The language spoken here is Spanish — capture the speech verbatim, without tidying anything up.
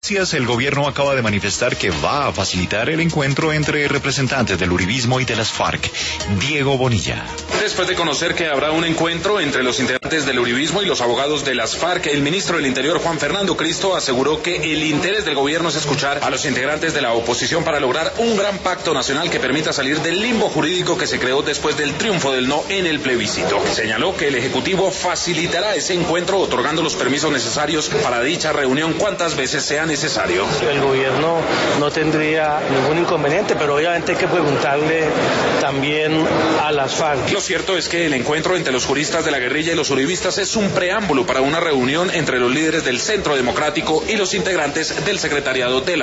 El gobierno acaba de manifestar que va a facilitar el encuentro entre representantes del uribismo y de las FARC. Diego Bonilla. Después de conocer que habrá un encuentro entre los integrantes del uribismo y los abogados de las FARC, el ministro del Interior, Juan Fernando Cristo, aseguró que el interés del gobierno es escuchar a los integrantes de la oposición para lograr un gran pacto nacional que permita salir del limbo jurídico que se creó después del triunfo del no en el plebiscito. Señaló que el Ejecutivo facilitará ese encuentro otorgando los permisos necesarios para dicha reunión cuantas veces sea necesario. El gobierno no tendría ningún inconveniente, pero obviamente hay que preguntarle también a las FARC. Lo cierto es que el encuentro entre los juristas de la guerrilla y los uribistas es un preámbulo para una reunión entre los líderes del Centro Democrático y los integrantes del secretariado de la